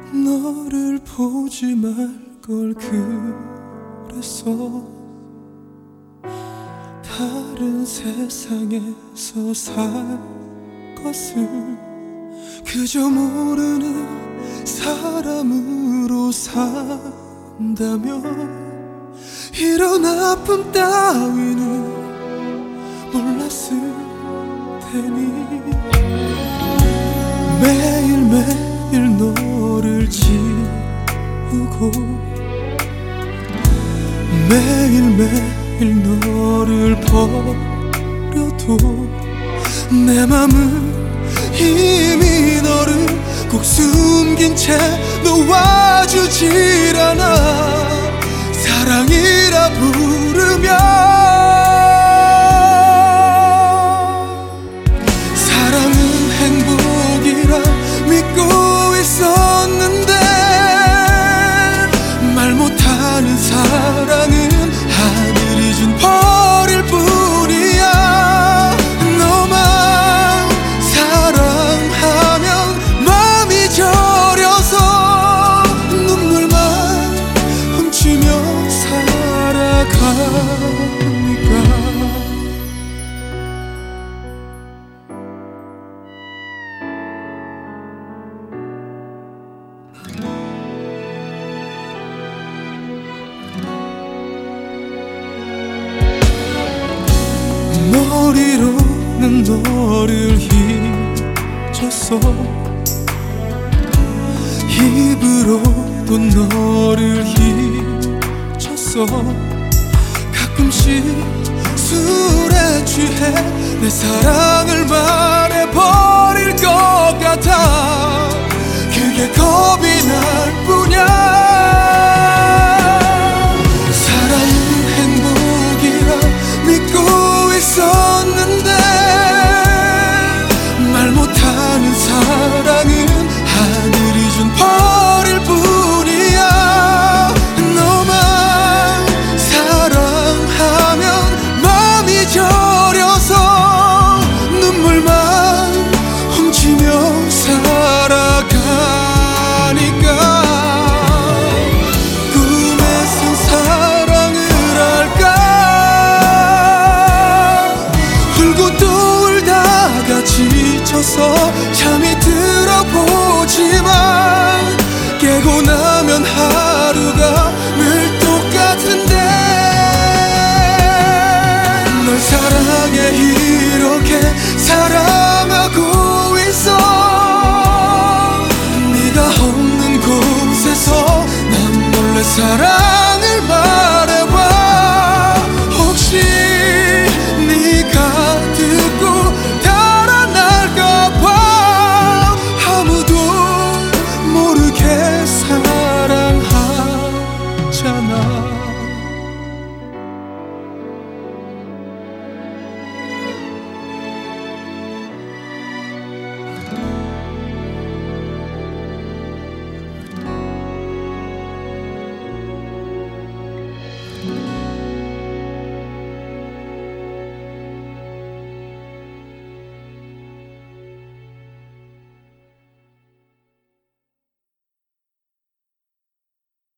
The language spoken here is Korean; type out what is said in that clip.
너를 보지 말 걸 그랬어. 다른 세상에서 살 것을 그저 모르는 사람으로 산다며 이런 아픔 따위는 몰랐을 테니 매일매일 너를 지우고 매일매일 너를 버려도 내 맘은 이미 너를 꼭 숨긴 채 놓아주질 않아. 사랑이라 부르면 사랑은 행복이라 믿고 있었는데 말 못하는 사랑은 하늘이 준 벌일 뿐이야. 너만 사랑하면 마음이 저려서 눈물만 훔치며 살아가니까. 머리로는 너를 잊었어. 입으로도 너를 잊었어. 가끔씩 술에 취해 내 사랑을 말해버릴 것 같아. 그게 겁이 날 뿐이야. 사랑은 행복이라 믿고 있었는데 말 못하는 사랑은 하늘이 준 벌일 뿐이야. 너만 사랑하면 마음이 저려서 눈물만 훔치며 살아가니까. 꿈에서 사랑을 할까 울고 또 울다가 지쳐서 잠이 들어보지만 깨고 나면 하루가 늘 똑같은데 널 사랑해 이렇게 사랑하고 있어. 네가 없는 곳에서 난 몰래 살아